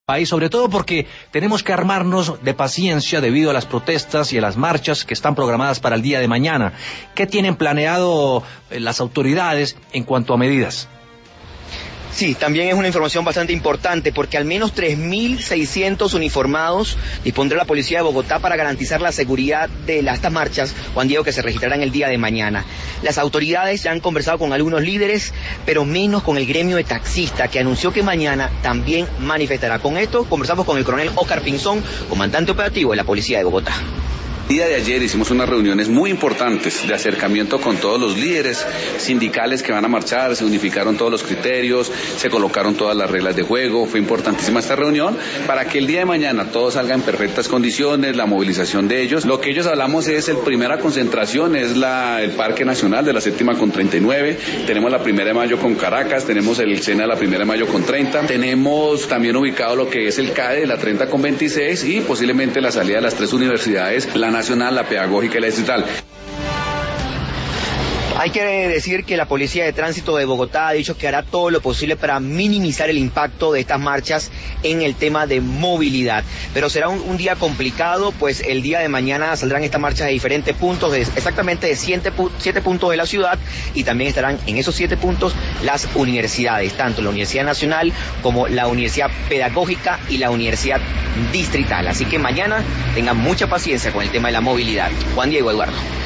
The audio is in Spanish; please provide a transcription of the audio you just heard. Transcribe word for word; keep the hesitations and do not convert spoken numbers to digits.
país, sobre todo porque tenemos que armarnos de paciencia debido a las protestas y a las marchas que están programadas para el día de mañana. ¿Qué tienen planeado eh, las autoridades en cuanto a medidas? Sí, también es una información bastante importante porque al menos tres mil seiscientos uniformados dispondrá la Policía de Bogotá para garantizar la seguridad de las, estas marchas, Juan Diego, que se registrarán el día de mañana. Las autoridades ya han conversado con algunos líderes, pero menos con el gremio de taxistas, que anunció que mañana también manifestará. Con esto conversamos con el coronel Oscar Pinzón, comandante operativo de la Policía de Bogotá. El día de ayer hicimos unas reuniones muy importantes de acercamiento con todos los líderes sindicales que van a marchar, se unificaron todos los criterios, se colocaron todas las reglas de juego, fue importantísima esta reunión para que el día de mañana todo salga en perfectas condiciones, la movilización de ellos. Lo que ellos hablamos es, el primera concentración es la, el Parque Nacional de la Séptima con treinta y nueve, tenemos la Primera de Mayo con Caracas, tenemos el SENA de la Primera de Mayo con treinta, tenemos también ubicado lo que es el CADE de la treinta con veintiséis y posiblemente la salida de las tres universidades, la Nacional, la Pedagógica y la Distrital. Hay que decir que la Policía de Tránsito de Bogotá ha dicho que hará todo lo posible para minimizar el impacto de estas marchas en el tema de movilidad. Pero será un, un día complicado, pues el día de mañana saldrán estas marchas de diferentes puntos, de, exactamente de siete, siete puntos de la ciudad, y también estarán en esos siete puntos las universidades, tanto la Universidad Nacional como la Universidad Pedagógica y la Universidad Distrital. Así que mañana tengan mucha paciencia con el tema de la movilidad. Juan Diego, Eduardo.